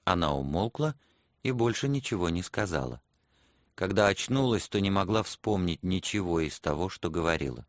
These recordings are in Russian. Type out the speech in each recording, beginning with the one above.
Она умолкла и больше ничего не сказала. Когда очнулась, то не могла вспомнить ничего из того, что говорила.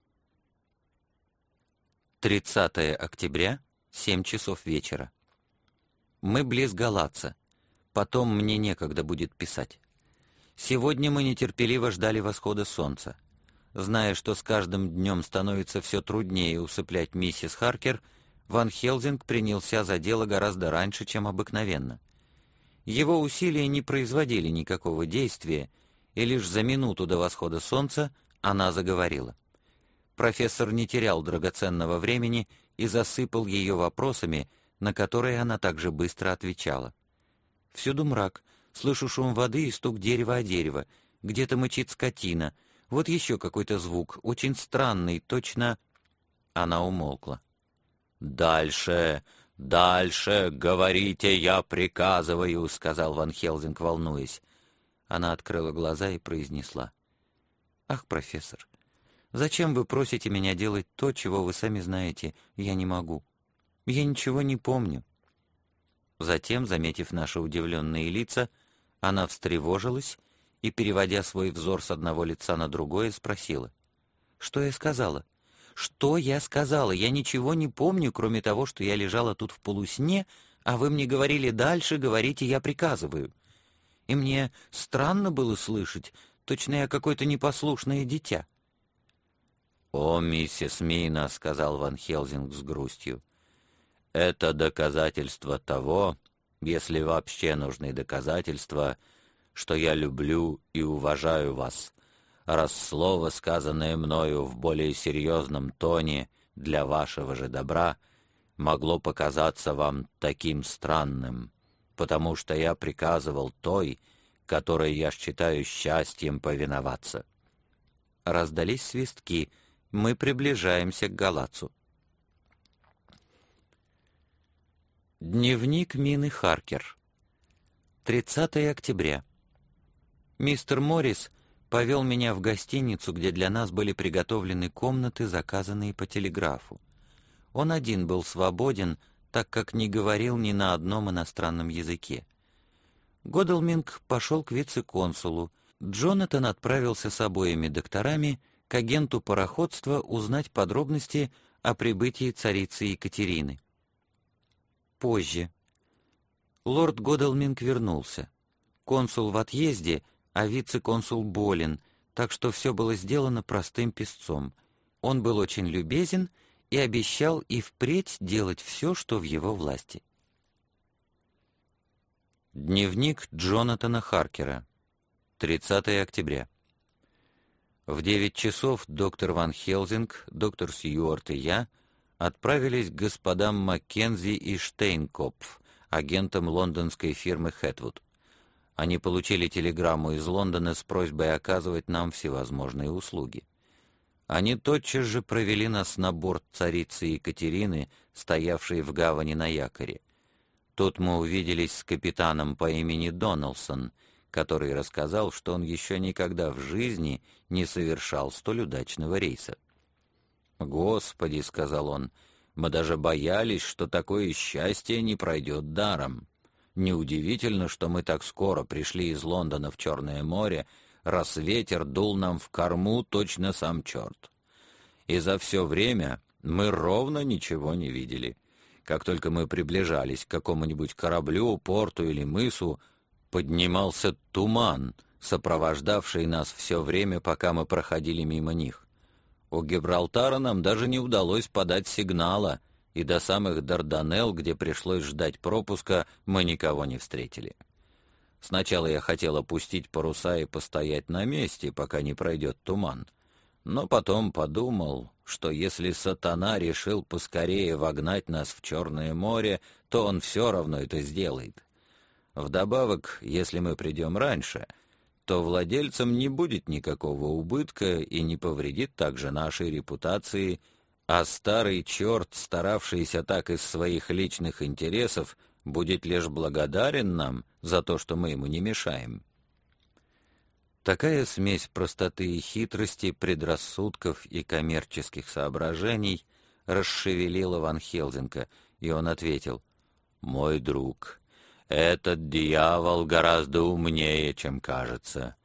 30 октября, 7 часов вечера. Мы близ Галаца. Потом мне некогда будет писать. Сегодня мы нетерпеливо ждали восхода солнца. Зная, что с каждым днем становится все труднее усыплять миссис Харкер, Ван Хелзинг принялся за дело гораздо раньше, чем обыкновенно. Его усилия не производили никакого действия, и лишь за минуту до восхода солнца она заговорила. Профессор не терял драгоценного времени и засыпал ее вопросами, на которые она также быстро отвечала. Всюду мрак, слышу шум воды и стук дерева о дерево, где-то мычит скотина, вот еще какой-то звук, очень странный, точно... Она умолкла. «Дальше, дальше, говорите, я приказываю», — сказал Ван Хелзинг, волнуясь. Она открыла глаза и произнесла. «Ах, профессор, зачем вы просите меня делать то, чего вы сами знаете, я не могу? Я ничего не помню». Затем, заметив наши удивленные лица, она встревожилась и, переводя свой взор с одного лица на другое, спросила. «Что я сказала? Что я сказала? Я ничего не помню, кроме того, что я лежала тут в полусне, а вы мне говорили дальше, говорите, я приказываю. И мне странно было слышать, точно я какое-то непослушное дитя». «О, миссис Мина», — сказал Ван Хелзинг с грустью, — «это доказательство того, если вообще нужны доказательства, что я люблю и уважаю вас, раз слово, сказанное мною в более серьезном тоне для вашего же добра, могло показаться вам таким странным, потому что я приказывал той, которой я считаю счастьем повиноваться». Раздались свистки. Мы приближаемся к Галацу. Дневник Мины Харкер. 30 октября. Мистер Моррис повел меня в гостиницу, где для нас были приготовлены комнаты, заказанные по телеграфу. Он один был свободен, так как не говорил ни на одном иностранном языке. Годалминг пошел к вице-консулу. Джонатан отправился с обоими докторами к агенту пароходства узнать подробности о прибытии царицы Екатерины. Позже. Лорд Годалминг вернулся. Консул в отъезде, а вице-консул болен, так что все было сделано простым писцом. Он был очень любезен и обещал и впредь делать все, что в его власти. Дневник Джонатана Харкера. 30 октября. В 9 часов доктор Ван Хелзинг, доктор Сьюарт и я отправились к господам Маккензи и Штейнкопф, агентам лондонской фирмы Хэтвуд. Они получили телеграмму из Лондона с просьбой оказывать нам всевозможные услуги. Они тотчас же провели нас на борт царицы Екатерины, стоявшей в гавани на якоре. Тут мы увиделись с капитаном по имени Доналсон, который рассказал, что он еще никогда в жизни не совершал столь удачного рейса. «Господи», — сказал он, — «мы даже боялись, что такое счастье не пройдет даром. Неудивительно, что мы так скоро пришли из Лондона в Черное море, раз ветер дул нам в корму точно сам черт. И за все время мы ровно ничего не видели. Как только мы приближались к какому-нибудь кораблю, порту или мысу, поднимался туман, сопровождавший нас все время, пока мы проходили мимо них. У Гибралтара нам даже не удалось подать сигнала, и до самых Дарданелл, где пришлось ждать пропуска, мы никого не встретили. Сначала я хотел опустить паруса и постоять на месте, пока не пройдет туман, но потом подумал, что если сатана решил поскорее вогнать нас в Черное море, то он все равно это сделает. Вдобавок, если мы придем раньше, то владельцам не будет никакого убытка и не повредит также нашей репутации, а старый черт, старавшийся так из своих личных интересов, будет лишь благодарен нам за то, что мы ему не мешаем. Такая смесь простоты и хитрости, предрассудков и коммерческих соображений расшевелила Ван Хелзинга, и он ответил: «Мой друг, Этот дьявол гораздо умнее, чем кажется.